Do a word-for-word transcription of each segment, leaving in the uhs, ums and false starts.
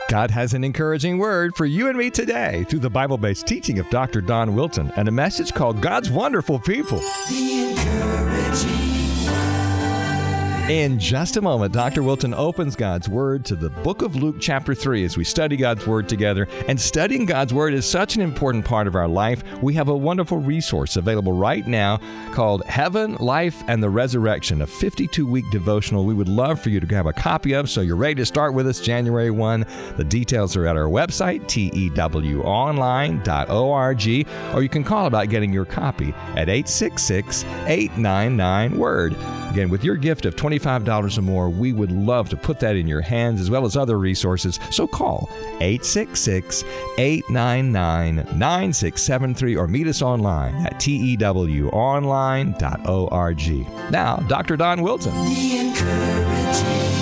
God has an encouraging word for you and me today through the Bible-based teaching of Doctor Don Wilson and a message called God's Wonderful People. The encouraging In just a moment, Doctor Wilson opens God's Word to the book of Luke chapter three as we study God's Word together. And studying God's Word is such an important part of our life. We have a wonderful resource available right now called Heaven, Life, and the Resurrection, a fifty-two week devotional we would love for you to grab a copy of so you're ready to start with us January first. The details are at our website, T E W online dot org, or you can call about getting your copy at eight six six, eight nine nine, WORD. Again, with your gift of twenty-five dollars or more, we would love to put that in your hands as well as other resources. So call eight six six, eight nine nine, nine six seven three or meet us online at T E W online dot org. Now, Doctor Don Wilson. The encouraging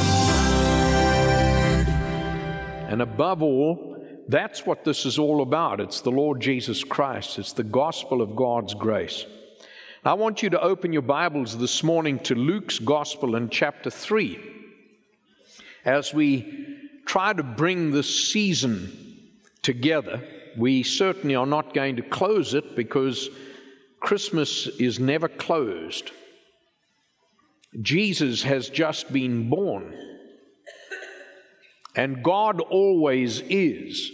And above all, that's what this is all about. It's the Lord Jesus Christ. It's the gospel of God's grace. I want you to open your Bibles this morning to Luke's Gospel in chapter three as we try to bring this season together. We certainly are not going to close it because Christmas is never closed. Jesus has just been born, and God always is.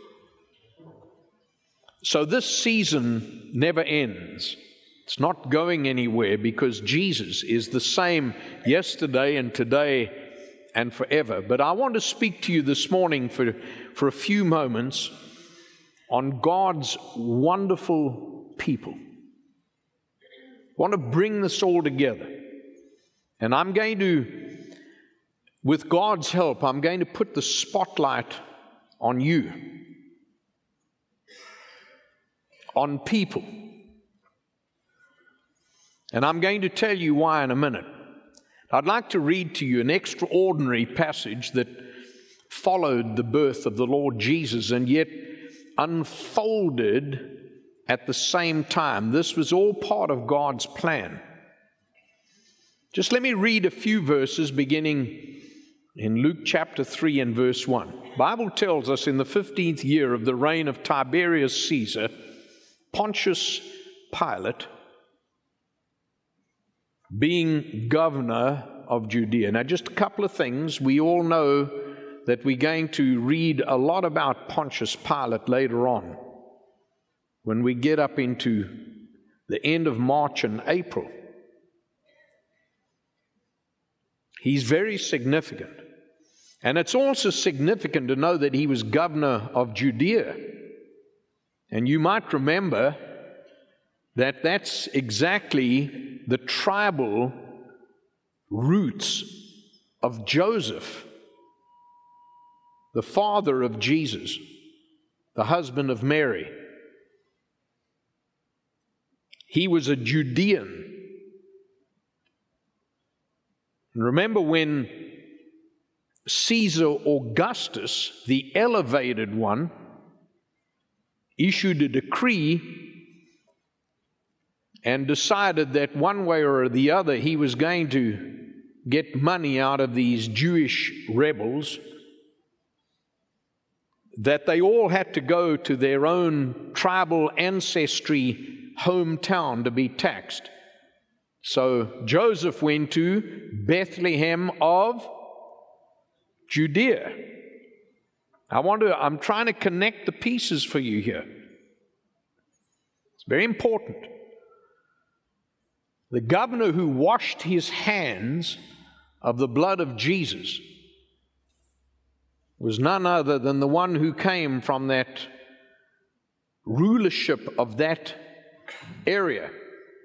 So this season never ends. It's not going anywhere because Jesus is the same yesterday and today and forever. But I want to speak to you this morning for, for a few moments on God's wonderful people. I want to bring this all together. And I'm going to, with God's help, I'm going to put the spotlight on you, on people. And I'm going to tell you why in a minute. I'd like to read to you an extraordinary passage that followed the birth of the Lord Jesus and yet unfolded at the same time. This was all part of God's plan. Just let me read a few verses beginning in Luke chapter three and verse one. The Bible tells us in the fifteenth year of the reign of Tiberius Caesar, Pontius Pilate, being governor of Judea. Now, just a couple of things. We all know that we're going to read a lot about Pontius Pilate later on when we get up into the end of March and April. He's very significant. And it's also significant to know that he was governor of Judea. And you might remember that that's exactly the tribal roots of Joseph, the father of Jesus, the husband of Mary. He was a Judean. And remember when Caesar Augustus, the elevated one, issued a decree and decided that one way or the other he was going to get money out of these Jewish rebels, that they all had to go to their own tribal ancestry hometown to be taxed. So Joseph went to Bethlehem of Judea. I want to, I'm trying to connect the pieces for you here. It's very important. The governor who washed his hands of the blood of Jesus was none other than the one who came from that rulership of that area.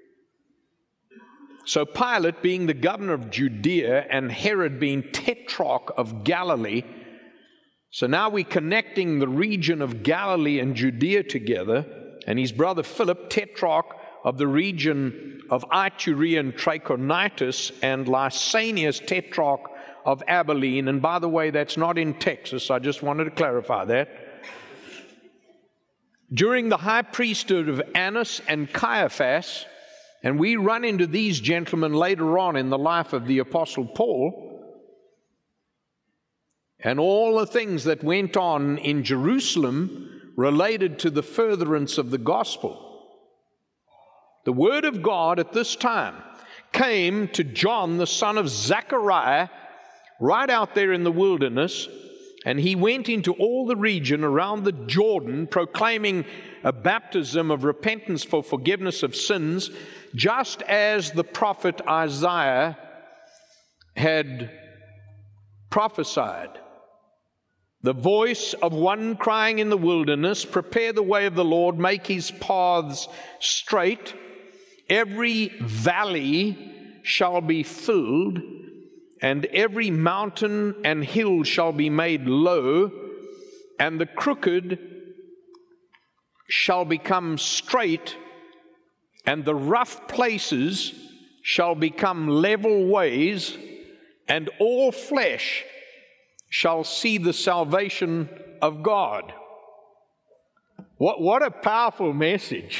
So Pilate, being the governor of Judea, and Herod being tetrarch of Galilee, so now we're connecting the region of Galilee and Judea together, and his brother Philip, tetrarch of the region of Iturea and Trachonitis, and Lysanias, tetrarch of Abilene. And by the way, that's not in Texas. I just wanted to clarify that. During the high priesthood of Annas and Caiaphas, and we run into these gentlemen later on in the life of the Apostle Paul, and all the things that went on in Jerusalem related to the furtherance of the gospel. The word of God at this time came to John, the son of Zechariah, right out there in the wilderness, and he went into all the region around the Jordan, proclaiming a baptism of repentance for forgiveness of sins, just as the prophet Isaiah had prophesied. The voice of one crying in the wilderness, prepare the way of the Lord, make his paths straight. Every valley shall be filled, and every mountain and hill shall be made low, and the crooked shall become straight, and the rough places shall become level ways, and all flesh shall see the salvation of God. What, what a powerful message.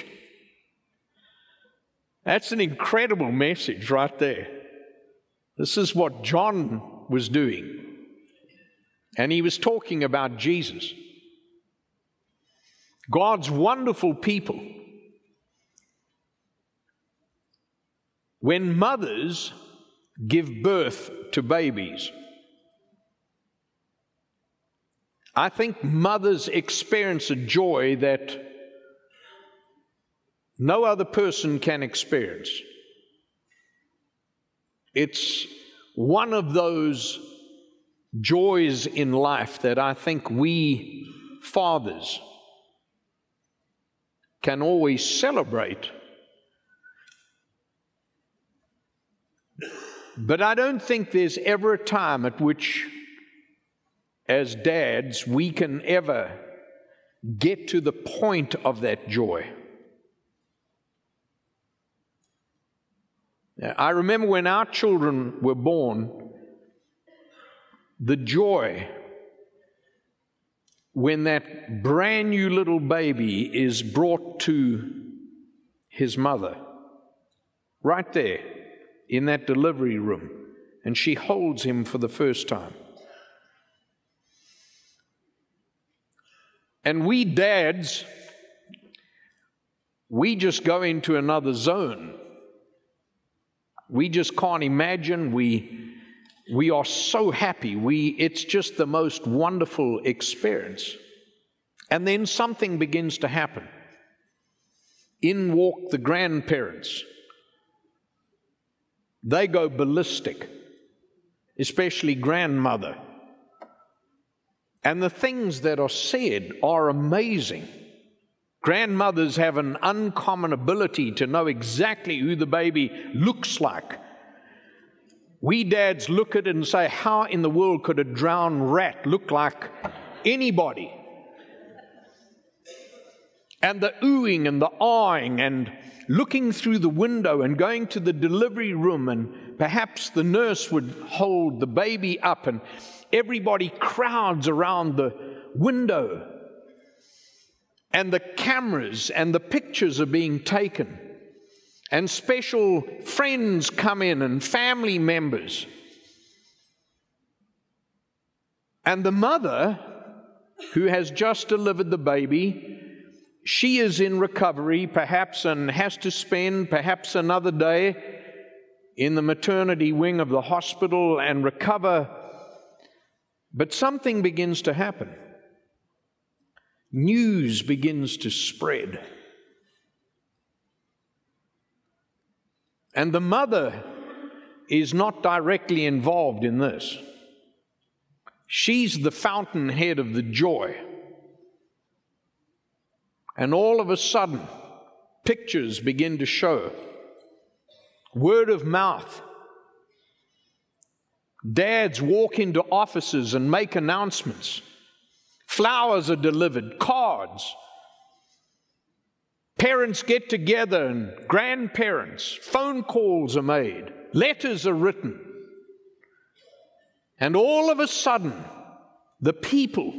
That's an incredible message right there. This is what John was doing. And he was talking about Jesus. God's wonderful people. When mothers give birth to babies, I think mothers experience a joy that no other person can experience. It's one of those joys in life that I think we fathers can always celebrate. But I don't think there's ever a time at which, as dads, we can ever get to the point of that joy. I remember when our children were born, the joy when that brand new little baby is brought to his mother, right there in that delivery room, and she holds him for the first time. And we dads, we just go into another zone. We just can't imagine. We, we are so happy. We, it's just the most wonderful experience. And then something begins to happen. In walk the grandparents. They go ballistic, especially grandmother. And the things that are said are amazing. Grandmothers have an uncommon ability to know exactly who the baby looks like. We dads look at it and say, how in the world could a drowned rat look like anybody? And the oohing and the awing and looking through the window and going to the delivery room, and perhaps the nurse would hold the baby up and everybody crowds around the window. And the cameras and the pictures are being taken. And special friends come in and family members. And the mother, who has just delivered the baby, she is in recovery perhaps and has to spend perhaps another day in the maternity wing of the hospital and recover. But something begins to happen. News begins to spread. And the mother is not directly involved in this. She's the fountainhead of the joy. And all of a sudden, pictures begin to show. Word of mouth. Dads walk into offices and make announcements. Flowers are delivered, cards. Parents get together and grandparents, phone calls are made, letters are written. And all of a sudden, the people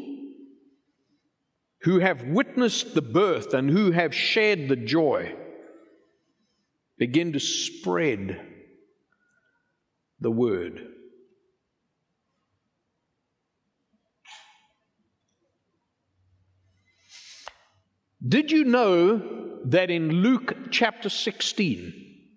who have witnessed the birth and who have shared the joy begin to spread the word. Did you know that in Luke chapter sixteen,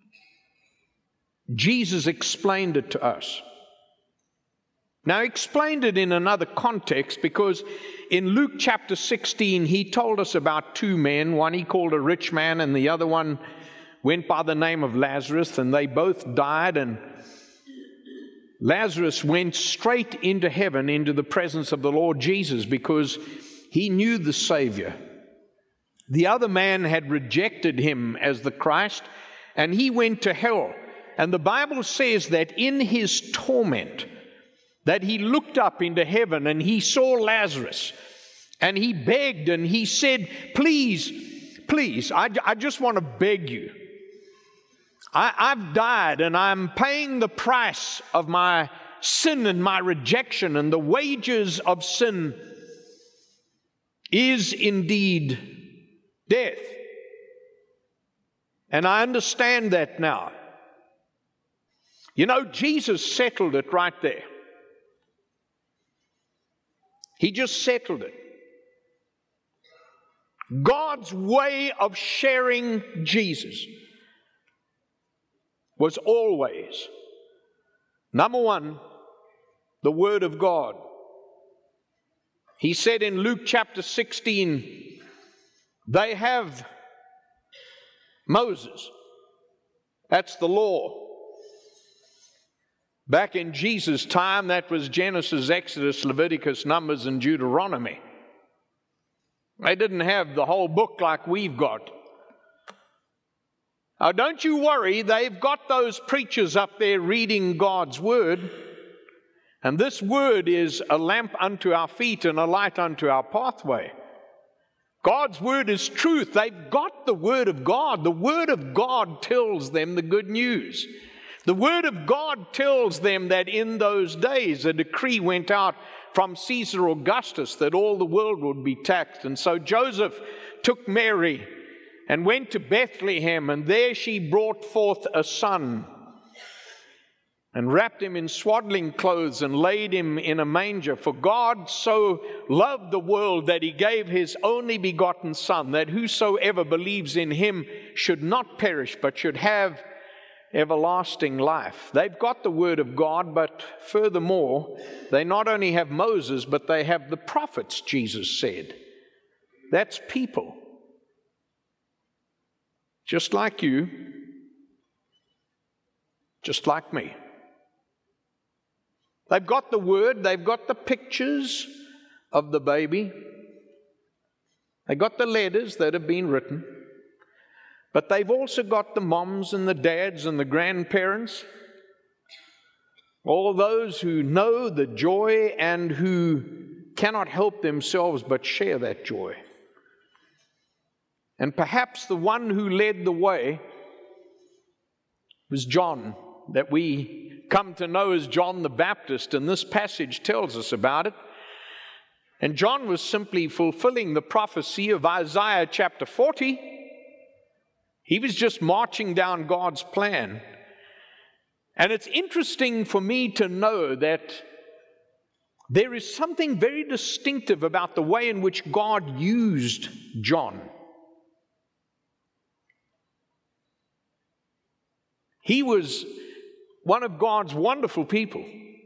Jesus explained it to us? Now, he explained it in another context, because in Luke chapter sixteen, he told us about two men. One he called a rich man, and the other one went by the name of Lazarus, and they both died, and Lazarus went straight into heaven, into the presence of the Lord Jesus, because he knew the Savior. The other man had rejected him as the Christ, and he went to hell. And the Bible says that in his torment, that he looked up into heaven and he saw Lazarus, and he begged and he said, please, please, I, I just want to beg you. I, I've died and I'm paying the price of my sin and my rejection, and the wages of sin is indeed death. And I understand that now. You know, Jesus settled it right there. He just settled it. God's way of sharing Jesus was always, number one, the Word of God. He said in Luke chapter sixteen, they have Moses. That's the law. Back in Jesus' time, that was Genesis, Exodus, Leviticus, Numbers, and Deuteronomy. They didn't have the whole book like we've got. Now, don't you worry, they've got those preachers up there reading God's Word, and this Word is a lamp unto our feet and a light unto our pathway. God's Word is truth. They've got the Word of God. The Word of God tells them the good news. The Word of God tells them that in those days a decree went out from Caesar Augustus that all the world would be taxed. And so Joseph took Mary and went to Bethlehem, and there she brought forth a son, and wrapped him in swaddling clothes and laid him in a manger. For God so loved the world that he gave his only begotten Son, that whosoever believes in him should not perish, but should have everlasting life. They've got the Word of God, but furthermore, they not only have Moses, but they have the prophets, Jesus said. That's people. Just like you, just like me. They've got the Word, they've got the pictures of the baby, they've got the letters that have been written, but they've also got the moms and the dads and the grandparents, all those who know the joy and who cannot help themselves but share that joy. And perhaps the one who led the way was John, that we come to know as John the Baptist, and this passage tells us about it. And John was simply fulfilling the prophecy of Isaiah chapter forty. He was just marching down God's plan. And it's interesting for me to know that there is something very distinctive about the way in which God used John. He was one of God's wonderful people.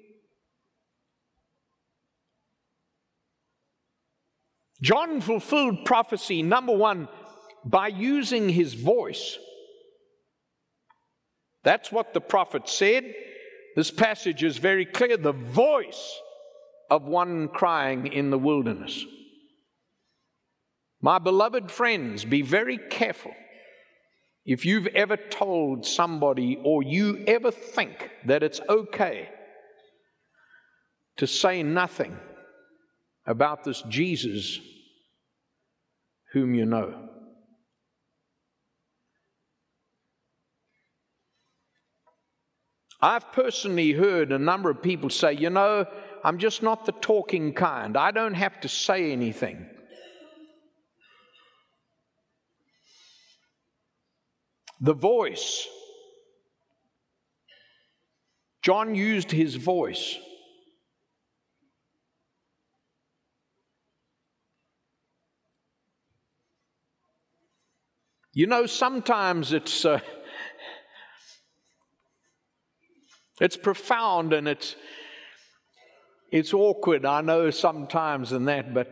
John fulfilled prophecy, number one, by using his voice. That's what the prophet said. This passage is very clear. The voice of one crying in the wilderness. My beloved friends, be very careful. If you've ever told somebody, or you ever think that it's okay to say nothing about this Jesus whom you know. I've personally heard a number of people say, you know, I'm just not the talking kind. I don't have to say anything. The voice. John used his voice. You know, sometimes it's uh, it's profound and it's it's awkward. I know sometimes in that, but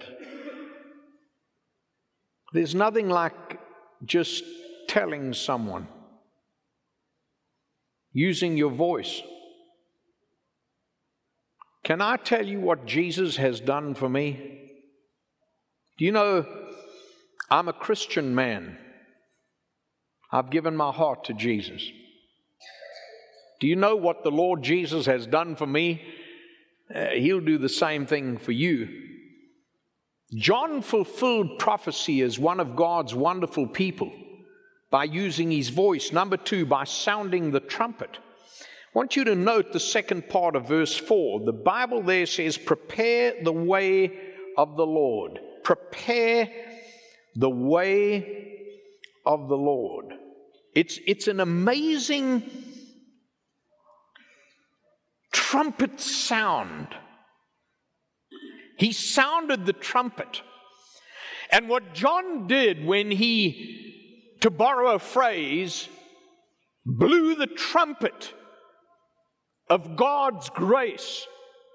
there's nothing like just telling someone, using your voice. Can I tell you what Jesus has done for me? Do you know, I'm a Christian man. I've given my heart to Jesus. Do you know what the Lord Jesus has done for me? Uh, he'll do the same thing for you. John fulfilled prophecy as one of God's wonderful people by using his voice. Number two, by sounding the trumpet. I want you to note the second part of verse four. The Bible there says, prepare the way of the Lord. Prepare the way of the Lord. It's, it's an amazing trumpet sound. He sounded the trumpet. And what John did when he, to borrow a phrase, blew the trumpet of God's grace,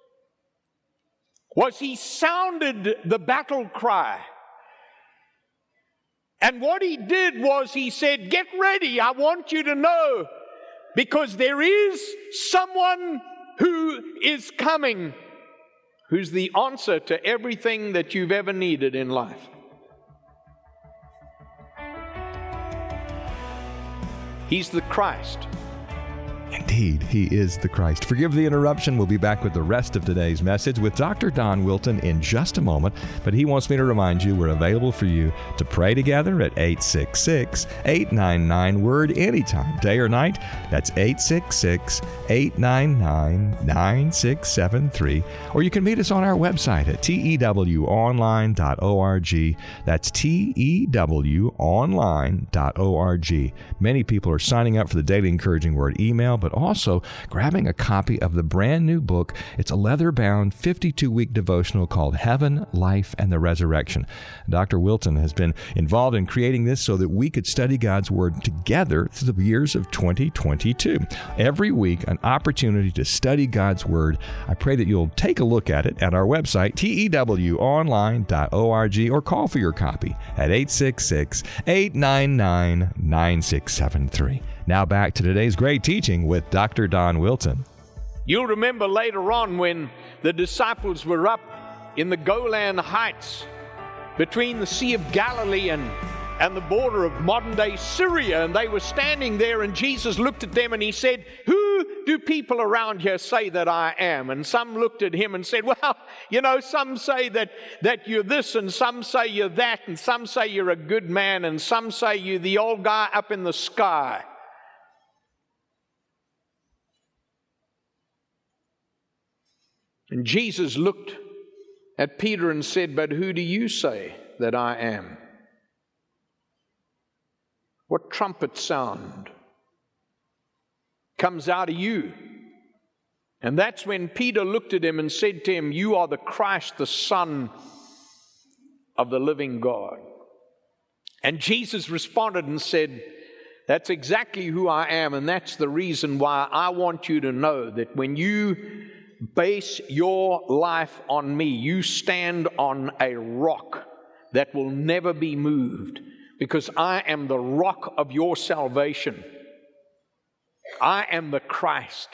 was he sounded the battle cry. And what he did was he said, get ready, I want you to know, because there is someone who is coming, who's the answer to everything that you've ever needed in life. He's the Christ. Indeed, he is the Christ. Forgive the interruption. We'll be back with the rest of today's message with Doctor Don Wilton in just a moment. But he wants me to remind you we're available for you to pray together at eight six six, eight nine nine, WORD anytime, day or night. That's eight six six, eight nine nine, nine six seven three. Or you can meet us on our website at T E W online dot org. That's T E W online dot org. Many people are signing up for the Daily Encouraging Word email, but also grabbing a copy of the brand new book. It's a leather-bound fifty-two week devotional called Heaven, Life, and the Resurrection. Doctor Wilton has been involved in creating this so that we could study God's Word together through the years of twenty twenty-two. Every week, an opportunity to study God's Word. I pray that you'll take a look at it at our website, T E W online dot org, or call for your copy at eight six six, eight nine nine, nine six seven three. Now back to today's great teaching with Doctor Don Wilton. You'll remember later on when the disciples were up in the Golan Heights between the Sea of Galilee and, and the border of modern-day Syria, and they were standing there, and Jesus looked at them and he said, who do people around here say that I am? And some looked at him and said, well, you know, some say that, that you're this, and some say you're that, and some say you're a good man, and some say you're the old guy up in the sky. And Jesus looked at Peter and said, but who do you say that I am? What trumpet sound comes out of you? And that's when Peter looked at him and said to him, you are the Christ, the Son of the living God. And Jesus responded and said, that's exactly who I am, and that's the reason why I want you to know that when you base your life on me, you stand on a rock that will never be moved, because I am the rock of your salvation. I am the Christ.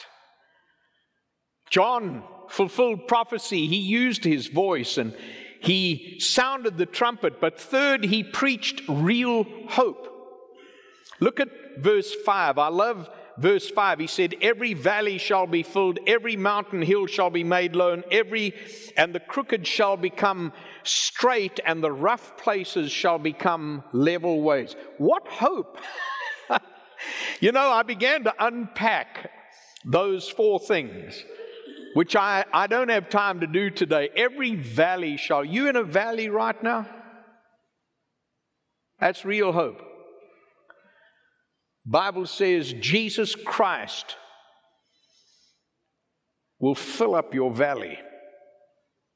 John fulfilled prophecy. He used his voice and he sounded the trumpet. But third, he preached real hope. Look at verse five. I love verse five. He said, every valley shall be filled, every mountain hill shall be made low, and every and the crooked shall become straight, and the rough places shall become level ways. What hope! You know, I began to unpack those four things, which I, I don't have time to do today. Every valley shall... You in a valley right now? That's real hope. Bible says Jesus Christ will fill up your valley.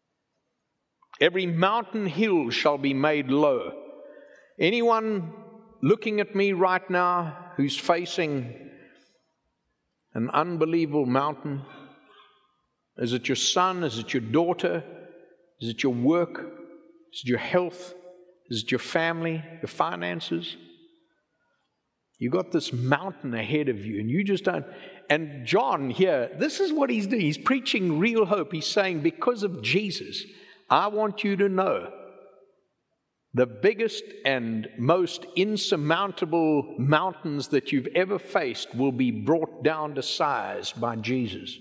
Every mountain hill shall be made low. Anyone looking at me right now who's facing an unbelievable mountain? Is it your son? Is it your daughter? Is it your work? Is it your health? Is it your family, your finances? You got this mountain ahead of you and you just don't. And John here, this is what he's doing. He's preaching real hope. He's saying, because of Jesus, I want you to know the biggest and most insurmountable mountains that you've ever faced will be brought down to size by Jesus.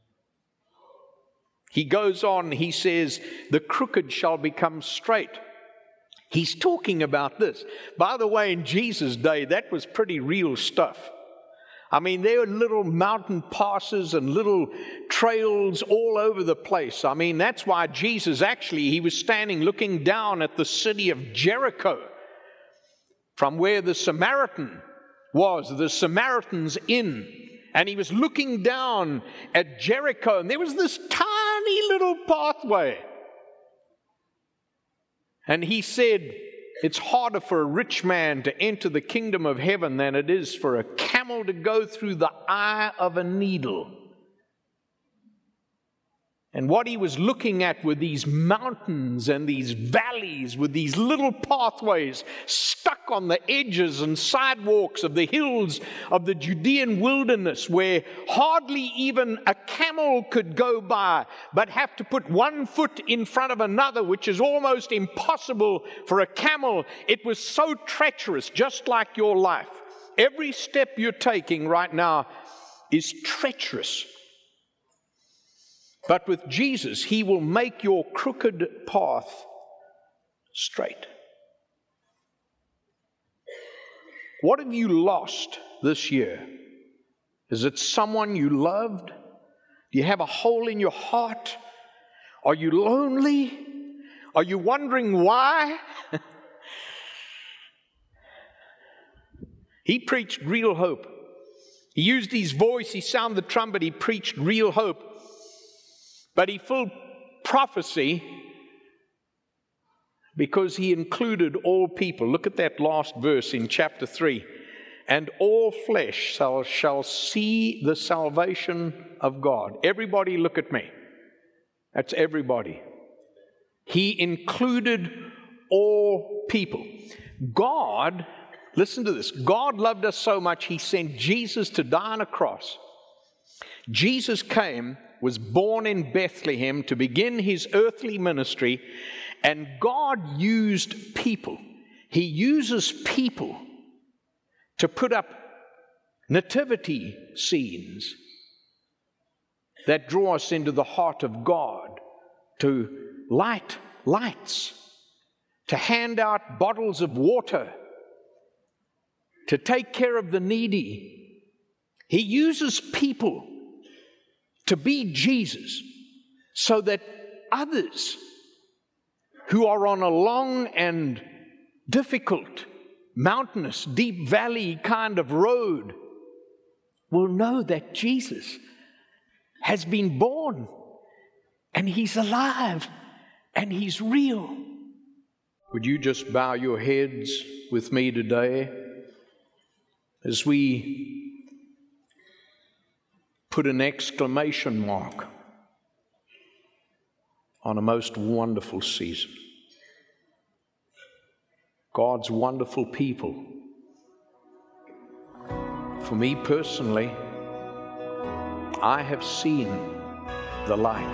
He goes on, he says, the crooked shall become straight. He's talking about this. By the way, in Jesus' day, that was pretty real stuff. I mean, there were little mountain passes and little trails all over the place. I mean, that's why Jesus actually, he was standing looking down at the city of Jericho from where the Samaritan was, the Samaritan's Inn. And he was looking down at Jericho, and there was this tiny little pathway. And he said, it's harder for a rich man to enter the kingdom of heaven than it is for a camel to go through the eye of a needle. And what he was looking at were these mountains and these valleys with these little pathways stuck on the edges and sidewalks of the hills of the Judean wilderness, where hardly even a camel could go by, but have to put one foot in front of another, which is almost impossible for a camel. It was so treacherous, just like your life. Every step you're taking right now is treacherous. But with Jesus, he will make your crooked path straight. What have you lost this year? Is it someone you loved? Do you have a hole in your heart? Are you lonely? Are you wondering why? He preached real hope. He used his voice, he sounded the trumpet, he preached real hope. But he fulfilled prophecy because he included all people. Look at that last verse in chapter three. And all flesh shall, shall see the salvation of God. Everybody look at me. That's everybody. He included all people. God, listen to this. God loved us so much, he sent Jesus to die on a cross. Jesus came, was born in Bethlehem to begin his earthly ministry, and God used people. He uses people to put up nativity scenes that draw us into the heart of God, to light lights, to hand out bottles of water, to take care of the needy. He uses people to be Jesus, so that others who are on a long and difficult, mountainous, deep valley kind of road will know that Jesus has been born and he's alive and he's real. Would you just bow your heads with me today as we put an exclamation mark on a most wonderful season? God's wonderful people. For me personally, I have seen the light.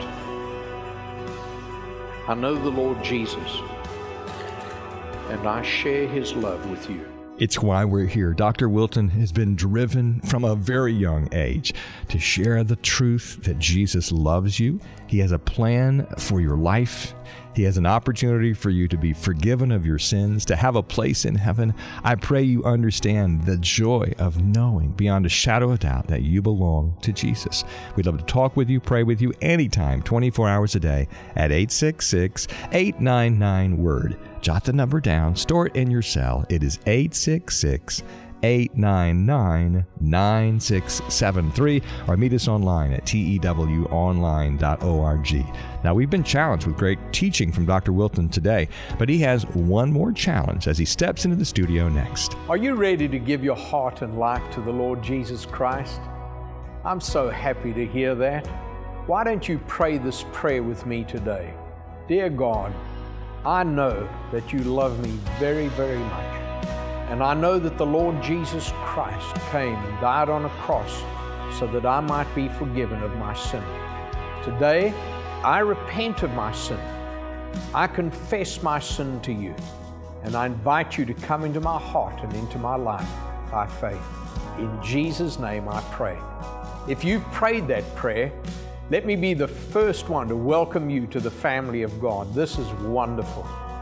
I know the Lord Jesus, and I share his love with you. It's why we're here. Doctor Wilton has been driven from a very young age to share the truth that Jesus loves you. He has a plan for your life. He has an opportunity for you to be forgiven of your sins, to have a place in heaven. I pray you understand the joy of knowing beyond a shadow of doubt that you belong to Jesus. We'd love to talk with you, pray with you anytime, twenty-four hours a day at eight six six, eight nine nine, W O R D. Jot the number down, store it in your cell. It is eight six six, eight nine nine, nine six seven three or meet us online at T E W online dot org. Now, we've been challenged with great teaching from Doctor Wilton today, but he has one more challenge as he steps into the studio next. Are you ready to give your heart and life to the Lord Jesus Christ? I'm so happy to hear that. Why don't you pray this prayer with me today? Dear God, I know that you love me very, very much. And I know that the Lord Jesus Christ came and died on a cross so that I might be forgiven of my sin. Today, I repent of my sin. I confess my sin to you. And I invite you to come into my heart and into my life by faith. In Jesus' name I pray. If you've prayed that prayer, let me be the first one to welcome you to the family of God. This is wonderful.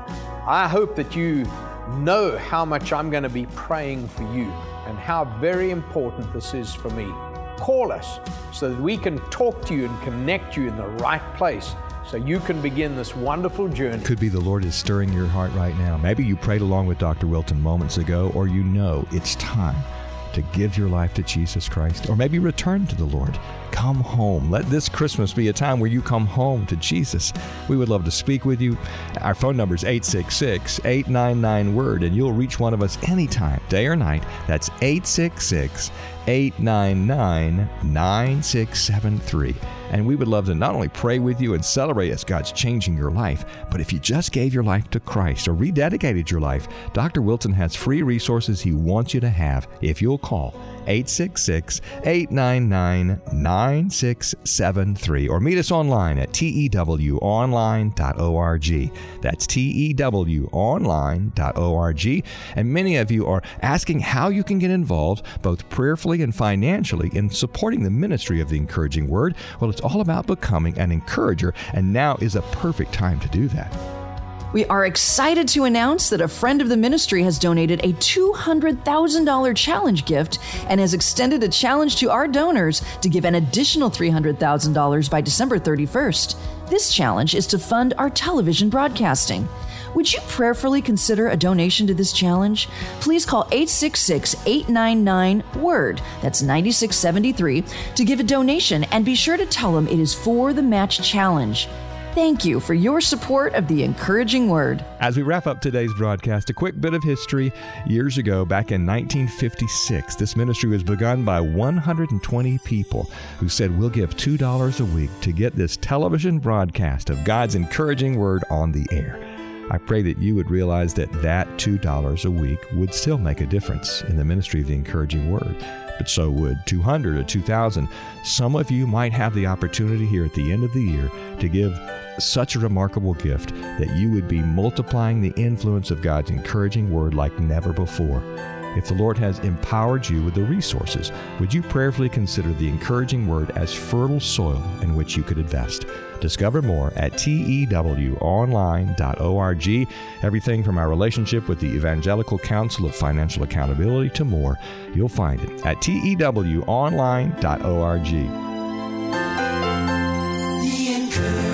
I hope that you know how much I'm going to be praying for you and how very important this is for me. Call us so that we can talk to you and connect you in the right place so you can begin this wonderful journey. Could be the Lord is stirring your heart right now. Maybe you prayed along with Doctor Wilton moments ago, or you know it's time to give your life to Jesus Christ, or maybe return to the Lord. Come home. Let this Christmas be a time where you come home to Jesus. We would love to speak with you. Our phone number is eight six six, eight nine nine, WORD, and you'll reach one of us anytime, day or night. That's eight six six, eight nine nine, nine six seven three. And we would love to not only pray with you and celebrate as God's changing your life, but if you just gave your life to Christ or rededicated your life, Doctor Wilton has free resources he wants you to have if you'll call eight six six, eight nine nine, nine six seven three or meet us online at T E W online dot org. That's T E W online dot org. And many of you are asking how you can get involved both prayerfully and financially in supporting the ministry of the Encouraging Word. Well, it's all about becoming an encourager, and now is a perfect time to do that. We are excited to announce that a friend of the ministry has donated a two hundred thousand dollars challenge gift and has extended a challenge to our donors to give an additional three hundred thousand dollars by December thirty-first. This challenge is to fund our television broadcasting. Would you prayerfully consider a donation to this challenge? Please call eight six six, eight nine nine, WORD, that's nine six seven three, to give a donation, and be sure to tell them it is for the Match Challenge. Thank you for your support of the Encouraging Word. As we wrap up today's broadcast, a quick bit of history. Years ago, back in nineteen fifty-six, this ministry was begun by one hundred twenty people who said, we'll give two dollars a week to get this television broadcast of God's encouraging word on the air. I pray that you would realize that that two dollars a week would still make a difference in the ministry of the encouraging word. But so would two hundred or two thousand. Some of you might have the opportunity here at the end of the year to give such a remarkable gift that you would be multiplying the influence of God's encouraging word like never before. If the Lord has empowered you with the resources, would you prayerfully consider the encouraging word as fertile soil in which you could invest? Discover more at T E W online dot org. Everything from our relationship with the Evangelical Council of Financial Accountability to more, you'll find it at T E W online dot org. The Encouraging